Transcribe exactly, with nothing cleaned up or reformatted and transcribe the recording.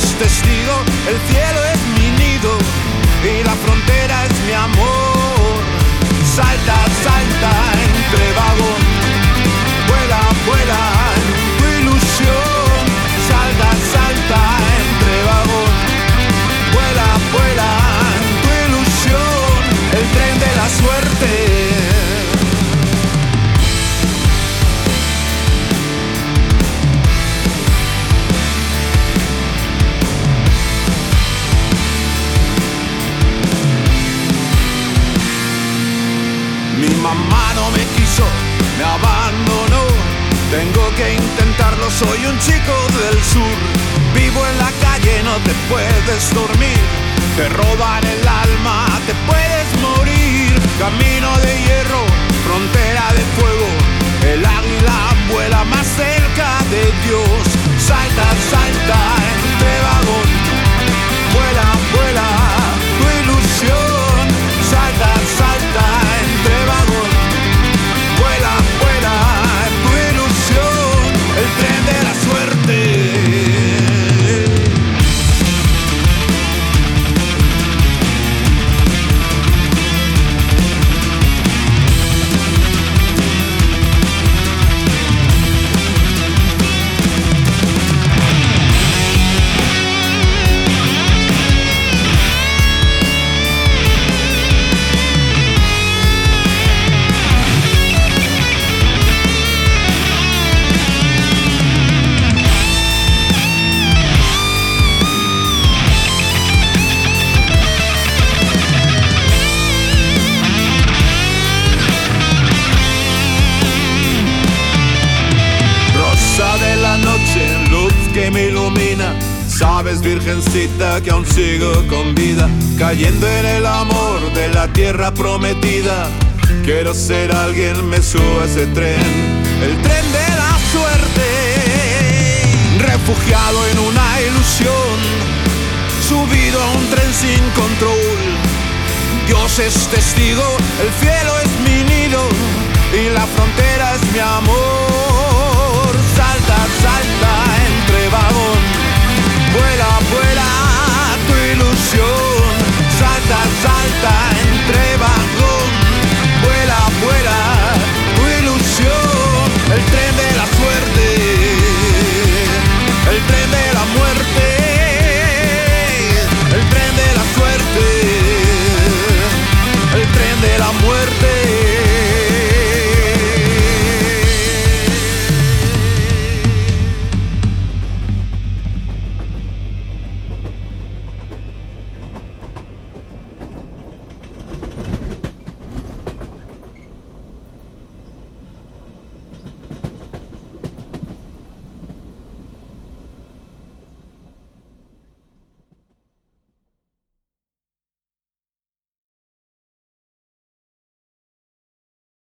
es testigo, el cielo es mi nido y la frontera es mi amor. Salta, salta entre vagón, vuela, vuela en tu ilusión. Salta, salta entre vagón, vuela, vuela en tu ilusión. El tren de la suerte. Mi mamá no me quiso, me abandonó. Tengo que intentarlo, soy un chico del sur. Vivo en la calle, no te puedes dormir. Te roban el alma, te puedes morir. Camino de hierro, frontera de fuego. El águila vuela más cerca de Dios. Salta, salta entre vagón. Vuela, vuela tu ilusión. Salta, salta entre vagón. Vuela, vuela tu ilusión. El tren de la suerte. Que me ilumina, sabes, virgencita, que aún sigo con vida, cayendo en el amor de la tierra prometida. Quiero ser alguien, me subo a ese tren, el tren de la suerte. Refugiado en una ilusión, subido a un tren sin control. Dios es testigo, el cielo es mi nido y la frontera es mi amor. Salta, salta entre vagón, vuela, vuela